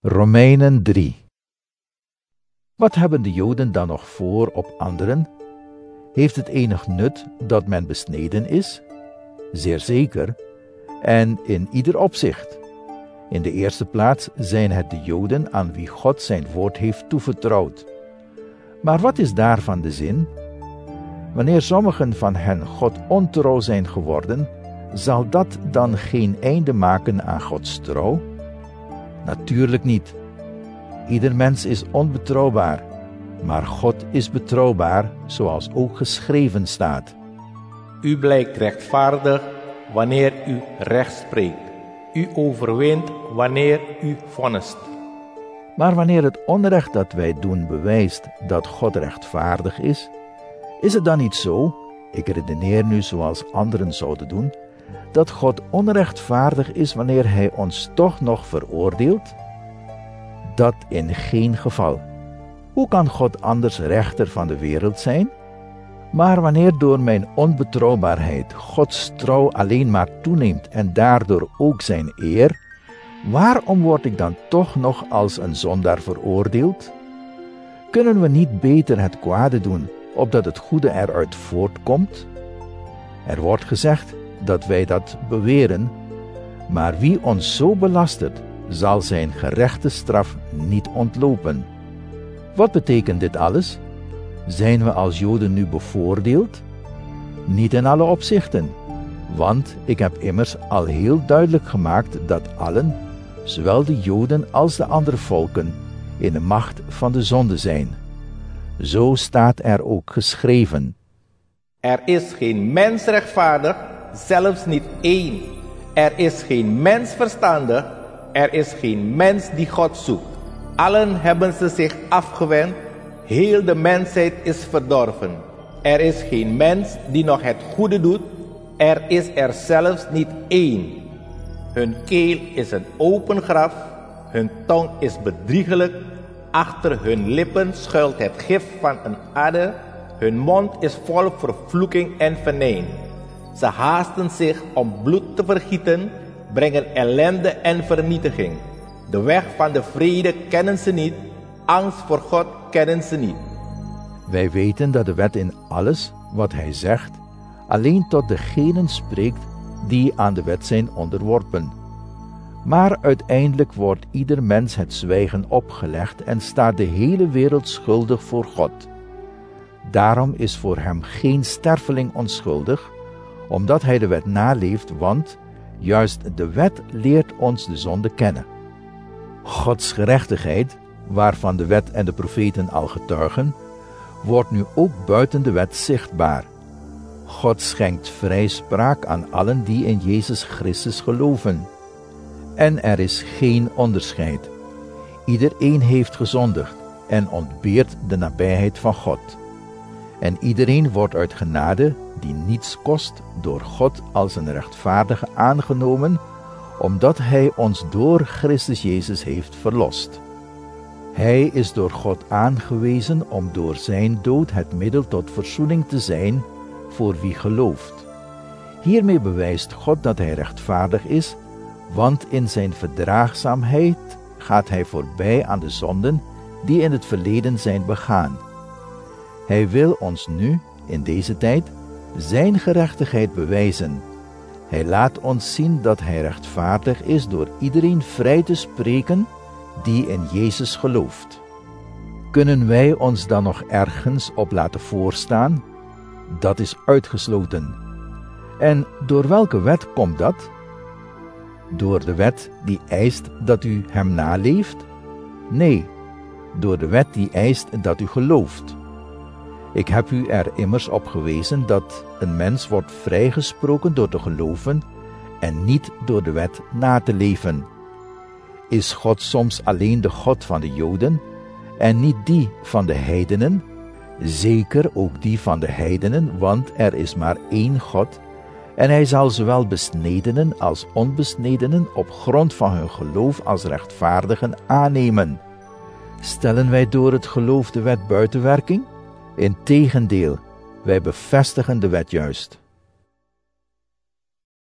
Romeinen 3. Wat hebben de Joden dan nog voor op anderen? Heeft het enig nut dat men besneden is? Zeer zeker, en in ieder opzicht. In de eerste plaats zijn het de Joden aan wie God zijn woord heeft toevertrouwd. Maar wat is daarvan de zin? Wanneer sommigen van hen God ontrouw zijn geworden, zal dat dan geen einde maken aan Gods trouw? Natuurlijk niet. Ieder mens is onbetrouwbaar, maar God is betrouwbaar, zoals ook geschreven staat. U blijkt rechtvaardig wanneer u recht spreekt. U overwint wanneer u vonnist. Maar wanneer het onrecht dat wij doen bewijst dat God rechtvaardig is het dan niet zo, ik redeneer nu zoals anderen zouden doen, dat God onrechtvaardig is wanneer Hij ons toch nog veroordeelt? Dat in geen geval. Hoe kan God anders rechter van de wereld zijn? Maar wanneer door mijn onbetrouwbaarheid Gods trouw alleen maar toeneemt en daardoor ook zijn eer, waarom word ik dan toch nog als een zondaar veroordeeld? Kunnen we niet beter het kwade doen, opdat het goede eruit voortkomt? Er wordt gezegd dat wij dat beweren, maar wie ons zo belastert, zal zijn gerechte straf niet ontlopen. Wat betekent dit alles? Zijn we als Joden nu bevoordeeld? Niet in alle opzichten, want ik heb immers al heel duidelijk gemaakt dat allen, zowel de Joden als de andere volken, in de macht van de zonde zijn. Zo staat er ook geschreven. Er is geen mens rechtvaardig, zelfs niet één. Er is geen mens verstandig, er is geen mens die God zoekt. Allen hebben ze zich afgewend, heel de mensheid is verdorven. Er is geen mens die nog het goede doet, er is er zelfs niet één. Hun keel is een open graf, hun tong is bedriegelijk, achter hun lippen schuilt het gif van een adder, hun mond is vol vervloeking en venijn. Ze haasten zich om bloed te vergieten, brengen ellende en vernietiging. De weg van de vrede kennen ze niet, angst voor God kennen ze niet. Wij weten dat de wet in alles wat hij zegt alleen tot degenen spreekt die aan de wet zijn onderworpen. Maar uiteindelijk wordt ieder mens het zwijgen opgelegd en staat de hele wereld schuldig voor God. Daarom is voor hem geen sterveling onschuldig, omdat hij de wet naleeft, want juist de wet leert ons de zonde kennen. Gods gerechtigheid, waarvan de wet en de profeten al getuigen, wordt nu ook buiten de wet zichtbaar. God schenkt vrijspraak aan allen die in Jezus Christus geloven. En er is geen onderscheid. Iedereen heeft gezondigd en ontbeert de nabijheid van God. En iedereen wordt uit genade, die niets kost, door God als een rechtvaardige aangenomen, omdat Hij ons door Christus Jezus heeft verlost. Hij is door God aangewezen om door zijn dood het middel tot verzoening te zijn voor wie gelooft. Hiermee bewijst God dat Hij rechtvaardig is, want in zijn verdraagzaamheid gaat Hij voorbij aan de zonden die in het verleden zijn begaan. Hij wil ons nu, in deze tijd, zijn gerechtigheid bewijzen. Hij laat ons zien dat Hij rechtvaardig is door iedereen vrij te spreken die in Jezus gelooft. Kunnen wij ons dan nog ergens op laten voorstaan? Dat is uitgesloten. En door welke wet komt dat? Door de wet die eist dat u hem naleeft? Nee, door de wet die eist dat u gelooft. Ik heb u er immers op gewezen dat een mens wordt vrijgesproken door te geloven en niet door de wet na te leven. Is God soms alleen de God van de Joden en niet die van de heidenen? Zeker ook die van de heidenen, want er is maar één God en Hij zal zowel besnedenen als onbesnedenen op grond van hun geloof als rechtvaardigen aannemen. Stellen wij door het geloof de wet buiten werking? Integendeel, wij bevestigen de wet juist.